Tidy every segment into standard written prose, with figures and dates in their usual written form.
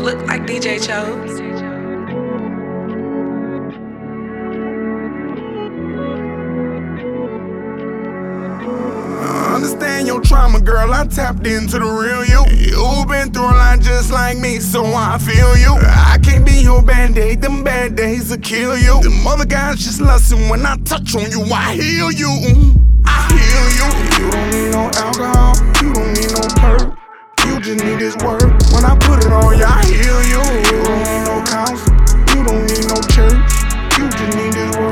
look like DJ Chose. Understand your trauma, girl, I tapped into the real you. You've been through a lot just like me, so I feel you. I can't be your band-aid, them bad days will kill you. Them other guys just listen when I touch on you, I heal you. I heal you. You don't need no alcohol, you don't need no perk. You just need this word. When I put it on you, I heal you. You don't need no counsel, you don't need no church. You just need this word.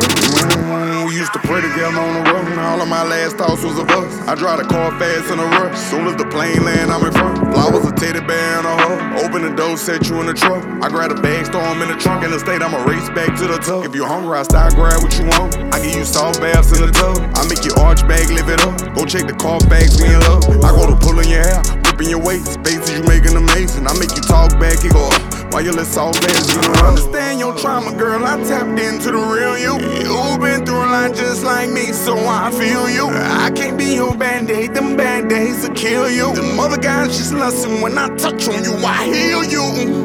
We used to pray together on the road, and all of my last thoughts was of us. I drive the car fast in a rush. Soon as the plane land, I'm in front. Flowers, a teddy bear, and a hug. Open the door, set you in the truck. I grab the bag, throw 'em in the trunk. In the state, I'ma race back to the tub. If you're hungry, I start grab what you want. I give you soft baths in the tub. I make your arch bag, lift it up. Go check the car facts, we in love. I go to pulling your hair, whipping your waist. Spaces you making amazing. I make you talk back, it go up. Why you let soft ass, you don't understand your trauma, girl. I tapped into the real you. You've been through a lot just like me, so I feel you. I can't be your band-aid, them bad days will kill you. Them other guys just listen when I touch on you, I heal you.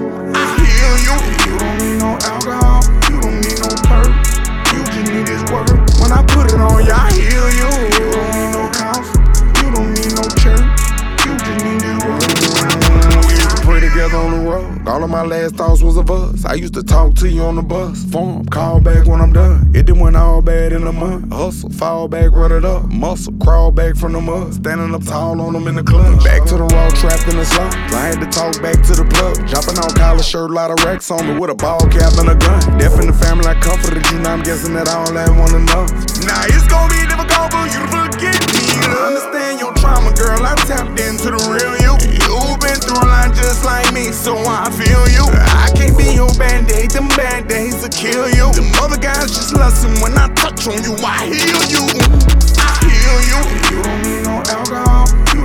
I heal you. You don't need no alcohol, you don't need no perk. You just need this word. When I put it on you, I heal you. You don't need no counsel, you don't need no church. You just need this word. We used to pray together on the road. All of my last thoughts was of us. I used to talk to you on the bus. Form, call back when I'm done. It didn't went all bad in a month. Hustle, fall back, run it up. Muscle, crawl back from the mud. Standing up tall on them in the club. Back to the raw, trapped in the sun. I had to talk back to the plug. Dropping on collar shirt, lot of racks on me with a ball cap and a gun. Deaf in the family, I comforted you. Now I'm guessing that all that one enough. Now it's gonna be difficult for you to forget me. To understand your trauma, girl, I tapped into the real you. You've been through a lot just like me, so I feel you. I can't be your band-aid, them bad days will kill you. Them other guys just listen when I touch on you, I heal you. I heal you. You don't need no alcohol, you